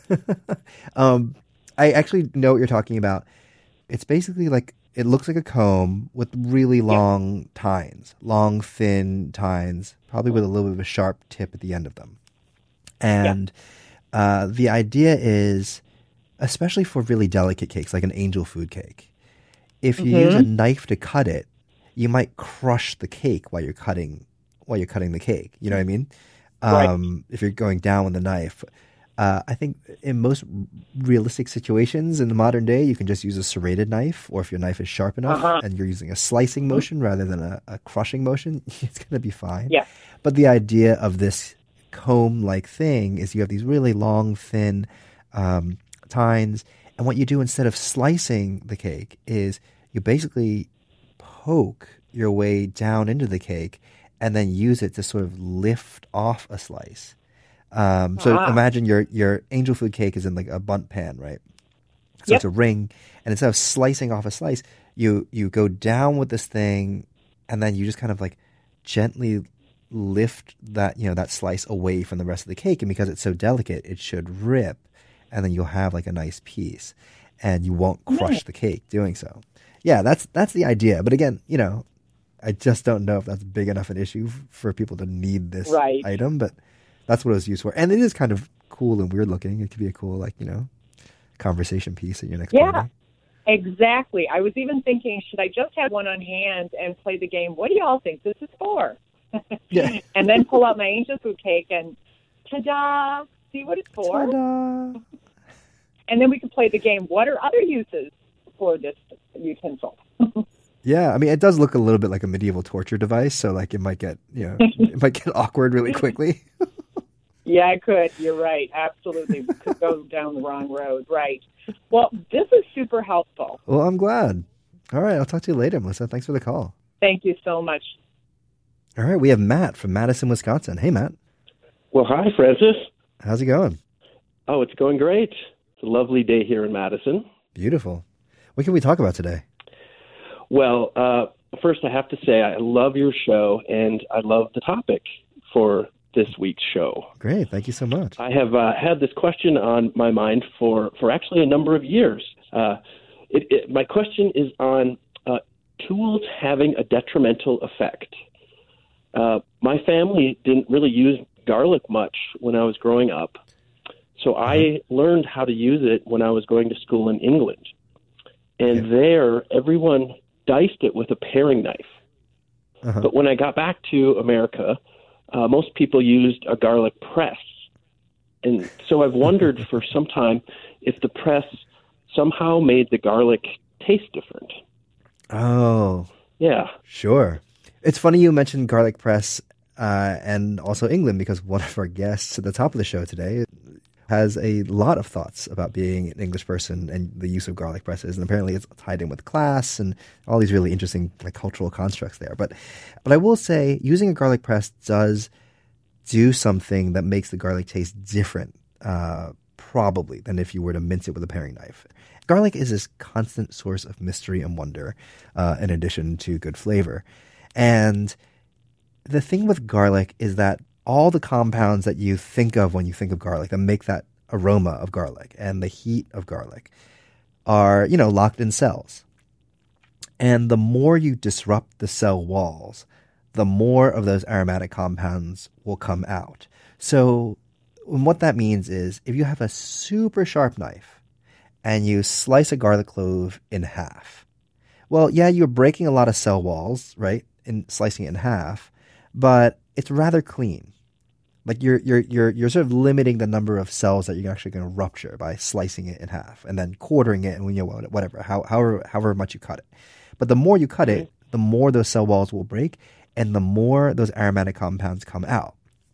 I actually know what you're talking about. It's basically like, it looks like a comb with really long tines, long, thin tines, probably with a little bit of a sharp tip at the end of them. And the idea is, especially for really delicate cakes, like an angel food cake, if you use a knife to cut it, you might crush the cake while you're cutting while you're cutting the cake. You know what I mean? Right. If you're going down with the knife. I think in most realistic situations in the modern day, you can just use a serrated knife, or if your knife is sharp enough and you're using a slicing motion rather than a crushing motion, it's going to be fine. Yeah. But the idea of this comb-like thing is you have these really long, thin tines, and what you do instead of slicing the cake is you basically poke your way down into the cake and then use it to sort of lift off a slice. So imagine your angel food cake is in like a bundt pan, right? So it's a ring, and instead of slicing off a slice, you go down with this thing, and then you just kind of like gently lift that that slice away from the rest of the cake, and because it's so delicate, it should rip, and then you'll have like a nice piece, and you won't crush the cake doing so. Yeah, that's the idea. But again, I just don't know if that's big enough an issue for people to need this item, but that's what it was used for. And it is kind of cool and weird looking. It could be a cool, conversation piece at your next party. Exactly. I was even thinking, should I just have one on hand and play the game? What do y'all think this is for? Yeah. And then pull out my angel food cake and ta-da, see what it's for. Ta-da. And then we can play the game. What are other uses for this utensil? Yeah, I mean, it does look a little bit like a medieval torture device, so it might get, it might get awkward really quickly. Yeah, it could. You're right. Absolutely. We could go down the wrong road. Right. Well, this is super helpful. Well, I'm glad. All right, I'll talk to you later, Melissa. Thanks for the call. Thank you so much. All right, we have Matt from Madison, Wisconsin. Hey, Matt. Well, hi, Francis. How's it going? Oh, it's going great. It's a lovely day here in Madison. Beautiful. What can we talk about today? Well, first I have to say I love your show, and I love the topic for this week's show. Great. Thank you so much. I have had this question on my mind for actually a number of years. My question is on tools having a detrimental effect. My family didn't really use garlic much when I was growing up, so I learned how to use it when I was going to school in England. And there, everyone diced it with a paring knife. But when I got back to America, most people used a garlic press. And so I've wondered for some time if the press somehow made the garlic taste different. Oh. Yeah. Sure. It's funny you mentioned garlic press and also England, because one of our guests at the top of the show today has a lot of thoughts about being an English person and the use of garlic presses. And apparently it's tied in with class and all these really interesting cultural constructs there. But I will say using a garlic press does do something that makes the garlic taste different, probably, than if you were to mince it with a paring knife. Garlic is this constant source of mystery and wonder, in addition to good flavor. And the thing with garlic is that all the compounds that you think of when you think of garlic that make that aroma of garlic and the heat of garlic are, locked in cells. And the more you disrupt the cell walls, the more of those aromatic compounds will come out. So what that means is if you have a super sharp knife and you slice a garlic clove in half, well, yeah, you're breaking a lot of cell walls, right, in slicing it in half, but it's rather clean. Like you're sort of limiting the number of cells that you're actually going to rupture by slicing it in half and then quartering it and whatever, however much you cut it. But the more you cut it, the more those cell walls will break and the more those aromatic compounds come out.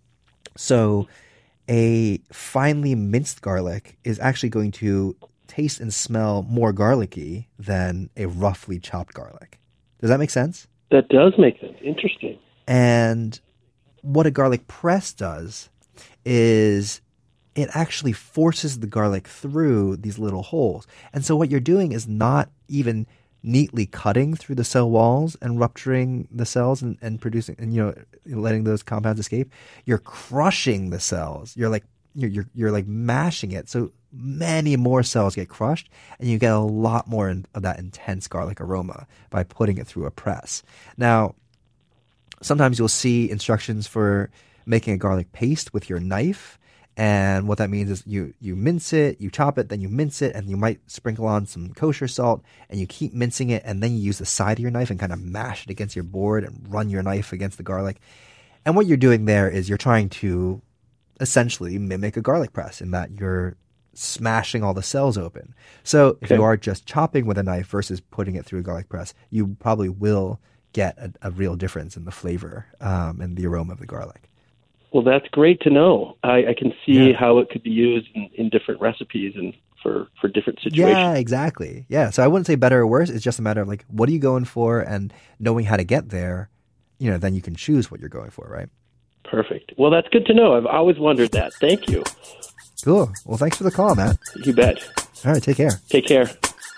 So a finely minced garlic is actually going to taste and smell more garlicky than a roughly chopped garlic. Does that make sense? That does make sense. Interesting. And what a garlic press does is it actually forces the garlic through these little holes. And so what you're doing is not even neatly cutting through the cell walls and rupturing the cells and producing and letting those compounds escape. You're crushing the cells. You're like mashing it. So many more cells get crushed, and you get a lot more of that intense garlic aroma by putting it through a press. Now, sometimes you'll see instructions for making a garlic paste with your knife. And what that means is you mince it, you chop it, then you mince it, and you might sprinkle on some kosher salt, and you keep mincing it, and then you use the side of your knife and kind of mash it against your board and run your knife against the garlic. And what you're doing there is you're trying to essentially mimic a garlic press in that you're smashing all the cells open. So if you are just chopping with a knife versus putting it through a garlic press, you probably will get a real difference in the flavor and the aroma of the garlic. Well, that's great to know. I can see how it could be used in different recipes and for different situations. Yeah, exactly. Yeah, so I wouldn't say better or worse. It's just a matter of like, what are you going for, and knowing how to get there, then you can choose what you're going for, right? Perfect. Well, that's good to know. I've always wondered that. Thank you. Cool. Well, thanks for the call, Matt. You bet. All right, take care. Take care.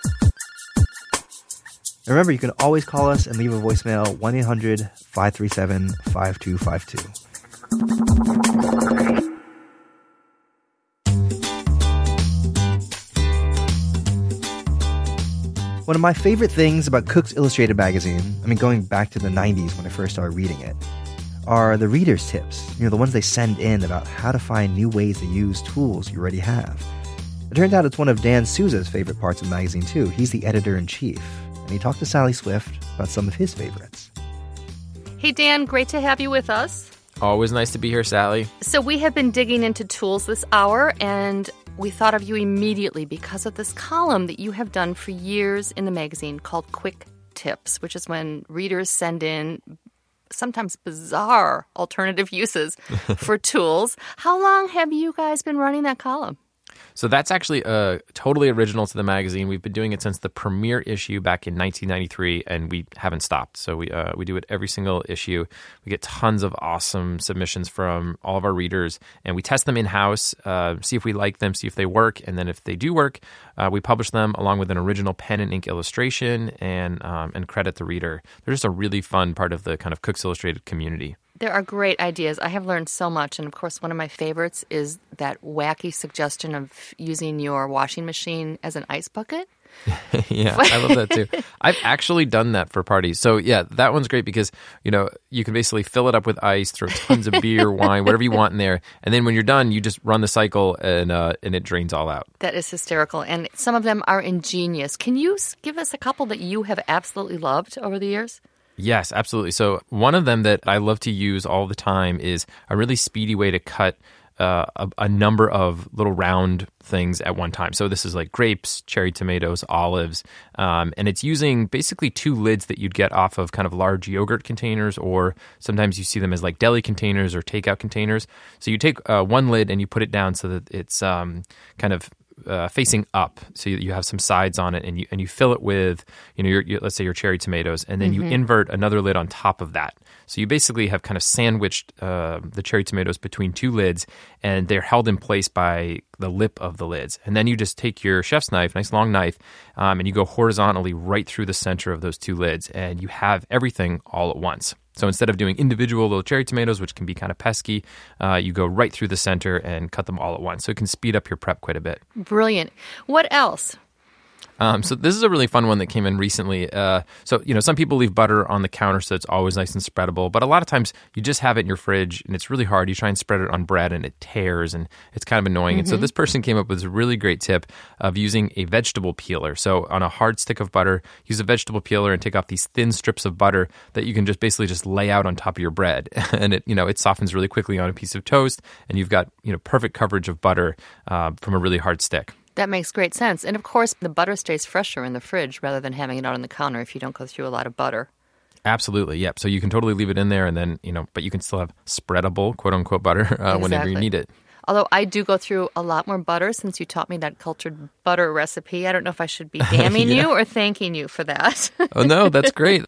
And remember, you can always call us and leave a voicemail, 1-800-537-5252. One of my favorite things about Cook's Illustrated magazine, going back to the 90s when I first started reading it, are the readers' tips, the ones they send in about how to find new ways to use tools you already have. It turns out it's one of Dan Souza's favorite parts of the magazine, too. He's the editor-in-chief, and he talked to Sally Swift about some of his favorites. Hey, Dan, great to have you with us. Always nice to be here, Sally. So we have been digging into tools this hour, and we thought of you immediately because of this column that you have done for years in the magazine called Quick Tips, which is when readers send in sometimes bizarre alternative uses for tools. How long have you guys been running that column? So that's actually totally original to the magazine. We've been doing it since the premiere issue back in 1993, and we haven't stopped. So we do it every single issue. We get tons of awesome submissions from all of our readers, and we test them in-house, see if we like them, see if they work, and then if they do work, we publish them along with an original pen and ink illustration and credit the reader. They're just a really fun part of the kind of Cook's Illustrated community. There are great ideas. I have learned so much. And of course, one of my favorites is that wacky suggestion of using your washing machine as an ice bucket. Yeah, I love that too. I've actually done that for parties. So yeah, that one's great because, you can basically fill it up with ice, throw tons of beer, wine, whatever you want in there. And then when you're done, you just run the cycle and it drains all out. That is hysterical. And some of them are ingenious. Can you give us a couple that you have absolutely loved over the years? Yes, absolutely. So one of them that I love to use all the time is a really speedy way to cut a number of little round things at one time. So this is like grapes, cherry tomatoes, olives, and it's using basically two lids that you'd get off of kind of large yogurt containers, or sometimes you see them as like deli containers or takeout containers. So you take one lid and you put it down so that it's kind of facing up, so you have some sides on it, and you fill it with your let's say your cherry tomatoes, and then you invert another lid on top of that. So you basically have kind of sandwiched the cherry tomatoes between two lids, and they're held in place by the lip of the lids. And then you just take your chef's knife, nice long knife, and you go horizontally right through the center of those two lids, and you have everything all at once. So instead of doing individual little cherry tomatoes, which can be kind of pesky, you go right through the center and cut them all at once. So it can speed up your prep quite a bit. Brilliant. What else? So this is a really fun one that came in recently. Some people leave butter on the counter so it's always nice and spreadable. But a lot of times you just have it in your fridge and it's really hard. You try and spread it on bread and it tears and it's kind of annoying. And so this person came up with a really great tip of using a vegetable peeler. So on a hard stick of butter, use a vegetable peeler and take off these thin strips of butter that you can basically lay out on top of your bread. And it softens really quickly on a piece of toast. And you've got perfect coverage of butter from a really hard stick. That makes great sense. And of course, the butter stays fresher in the fridge rather than having it out on the counter if you don't go through a lot of butter. Absolutely, yep. So you can totally leave it in there and then, but you can still have spreadable, quote unquote, butter whenever you need it. Although I do go through a lot more butter since you taught me that cultured butter recipe. I don't know if I should be damning you or thanking you for that. Oh, no, that's great.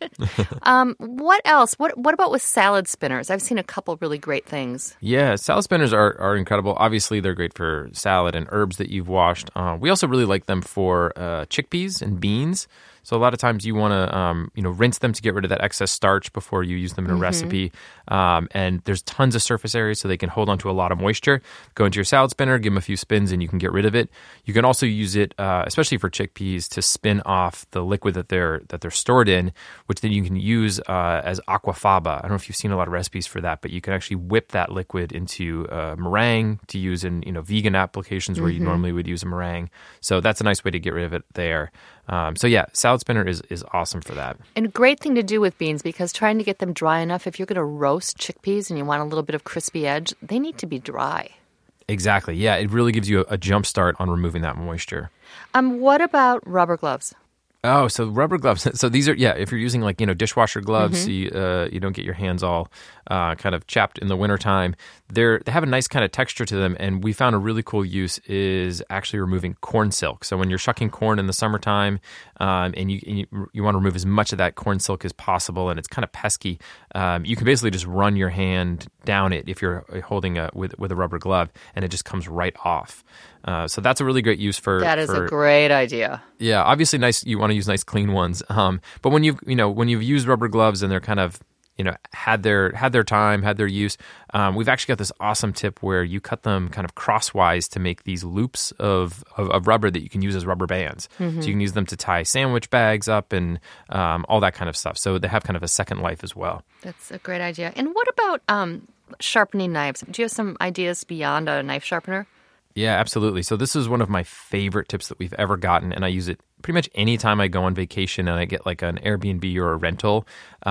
What else? What about with salad spinners? I've seen a couple really great things. Yeah, salad spinners are incredible. Obviously, they're great for salad and herbs that you've washed. We also really like them for chickpeas and beans. So a lot of times you want to, rinse them to get rid of that excess starch before you use them in a recipe. And there's tons of surface area so they can hold onto a lot of moisture. Go into your salad spinner, give them a few spins, and you can get rid of it. You can also use it, especially for chickpeas, to spin off the liquid that they're stored in, which then you can use as aquafaba. I don't know if you've seen a lot of recipes for that, but you can actually whip that liquid into meringue to use in vegan applications where you normally would use a meringue. So that's a nice way to get rid of it there. So yeah, salad spinner is awesome for that. And a great thing to do with beans, because trying to get them dry enough, if you're going to roast chickpeas and you want a little bit of crispy edge, they need to be dry. Exactly. Yeah, it really gives you a jump start on removing that moisture. What about rubber gloves? Oh, so rubber gloves. So these are, if you're using dishwasher gloves, so you don't get your hands all kind of chapped in the wintertime. They have a nice kind of texture to them, and we found a really cool use is actually removing corn silk. So when you're shucking corn in the summertime, and you want to remove as much of that corn silk as possible, and it's kind of pesky, you can basically just run your hand down it if you're holding with a rubber glove, and it just comes right off. So that's a really great use for. That is a great idea. Yeah, obviously nice. You want to use nice clean ones. But when you've used rubber gloves and they're kind of had their time, had their use, we've actually got this awesome tip where you cut them kind of crosswise to make these loops of rubber that you can use as rubber bands. So you can use them to tie sandwich bags up and all that kind of stuff. So they have kind of a second life as well. That's a great idea. And what about sharpening knives? Do you have some ideas beyond a knife sharpener? Yeah, absolutely. So this is one of my favorite tips that we've ever gotten, and I use it pretty much any time I go on vacation and I get like an Airbnb or a rental,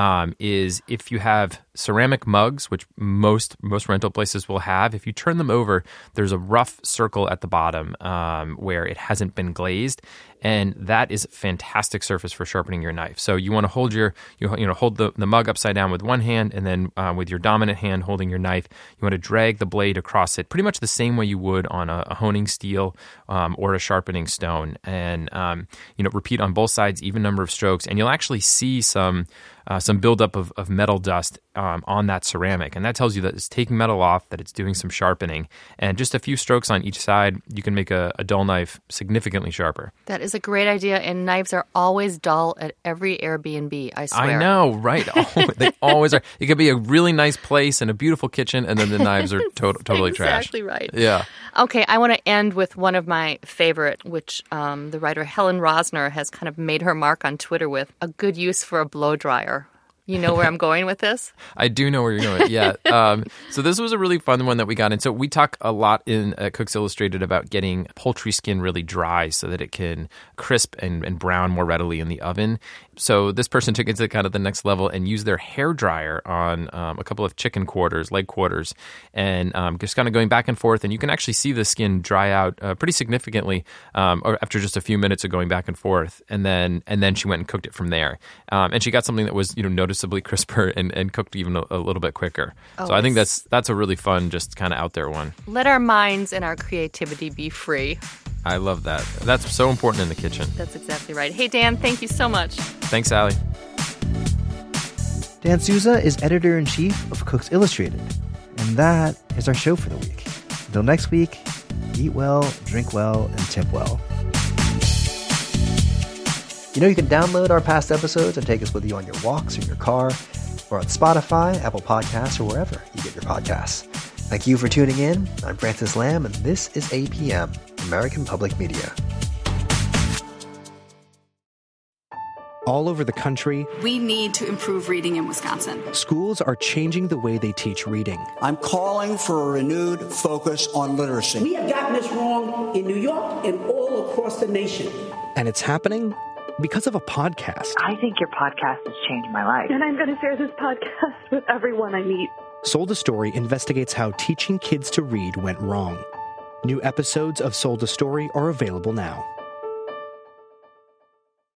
is if you have ceramic mugs, which most rental places will have, if you turn them over, there's a rough circle at the bottom where it hasn't been glazed, and that is a fantastic surface for sharpening your knife. So you want to hold hold the mug upside down with one hand, and then with your dominant hand holding your knife, you want to drag the blade across it pretty much the same way you would on a honing steel or a sharpening stone, and repeat on both sides, even number of strokes, and you'll actually see some buildup of metal dust on that ceramic. And that tells you that it's taking metal off, that it's doing some sharpening. And just a few strokes on each side, you can make a dull knife significantly sharper. That is a great idea. And knives are always dull at every Airbnb, I swear. I know, right? They always are. It could be a really nice place and a beautiful kitchen, and then the knives are totally trash. Exactly right. Yeah. Okay, I want to end with one of my favorite, which the writer Helen Rosner has kind of made her mark on Twitter with, a good use for a blow dryer. You know where I'm going with this? I do know where you're going. Yeah. So this was a really fun one that we got in. So we talk a lot in Cooks Illustrated about getting poultry skin really dry so that it can crisp and brown more readily in the oven. So this person took it to kind of the next level and used their hair dryer on a couple of chicken quarters, leg quarters, and just kind of going back and forth. And you can actually see the skin dry out pretty significantly or after just a few minutes of going back and forth. And then she went and cooked it from there. And she got something that was noticeably crisper and cooked even a little bit quicker. So I think that's a really fun, just kind of out there one. Let our minds and our creativity be free. I love that. That's so important in the kitchen. That's exactly right. Hey, Dan, thank you so much. Thanks, Allie. Dan Souza is editor-in-chief of Cooks Illustrated. And that is our show for the week. Until next week, eat well, drink well, and tip well. You can download our past episodes and take us with you on your walks or your car, or on Spotify, Apple Podcasts, or wherever you get your podcasts. Thank you for tuning in. I'm Francis Lamb, and this is APM, American Public Media. All over the country, we need to improve reading in Wisconsin. Schools are changing the way they teach reading. I'm calling for a renewed focus on literacy. We have gotten this wrong in New York and all across the nation. And it's happening because of a podcast. I think your podcast has changed my life. And I'm going to share this podcast with everyone I meet. Sold a Story investigates how teaching kids to read went wrong. New episodes of Sold a Story are available now.